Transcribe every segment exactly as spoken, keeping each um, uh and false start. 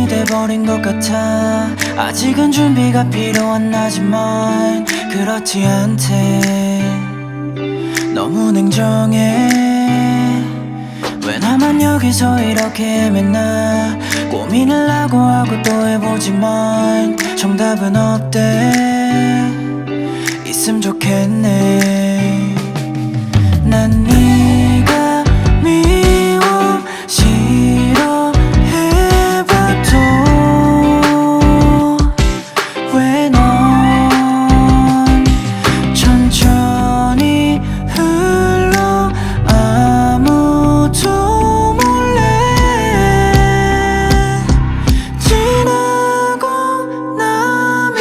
시간이 돼버린 것 같아. 아직은 준비가 필요한 나지만 그렇지 않대. 너무 냉정해. 왜 나만 여기서 이렇게 헤매나. 고민을 하고 하고 또 해보지만 정답은 없대. 있음 좋겠네. 난 네가 미워 싫어해봐도 왜 넌 천천히 흘러 아무도 몰래 지나고 나면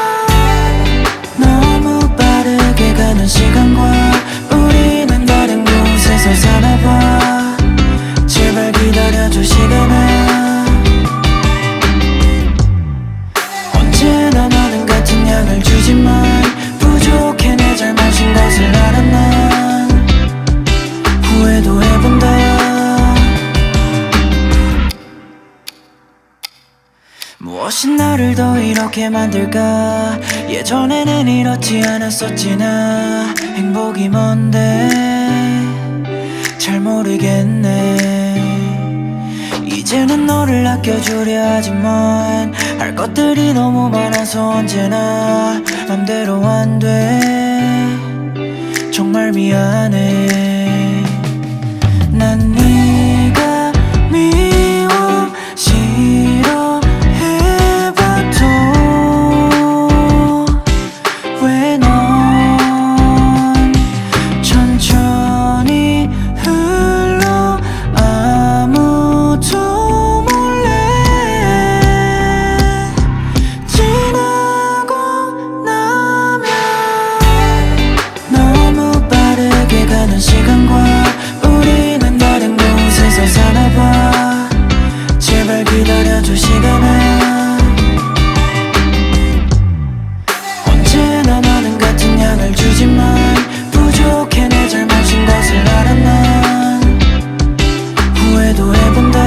너무 빠르게 가는 시간과 우리는 다른 곳에서 사나봐. 제발 기다려줘 시간아. 언제나 너는 같은 양을 주지만 부족해. 내 잘못인 것을 알아. 난 후회도 해본다. 무엇이 나를 더 이렇게 만들까. 예전에는 이렇지 않았었지. 나 행복이 뭔데 잘 모르겠네. 이제는 너를 아껴주려 하지만 할 것들이 너무 많아서 언제나 맘대로 안 돼. 정말 미안해. 난 네가 미워 싫어해봐도 왜 넌 천천히 흘러 아무도 몰래 지나고 나면 너무 빠르게 가는 시간과 우리는 다른 곳에서 사나봐. 제발 기다려줘 시간아. 언제나 너는 같은 양을 주지만 부족해. 내 잘못인 것을 알아. 난 후회도 해본다.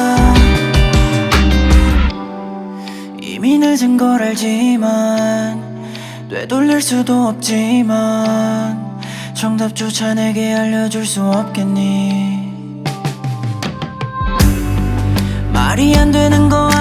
이미 늦은 걸 알지만 되돌릴 수도 없지만 정답조차 내게 알려줄 수 없겠니. 말이 안 되는 거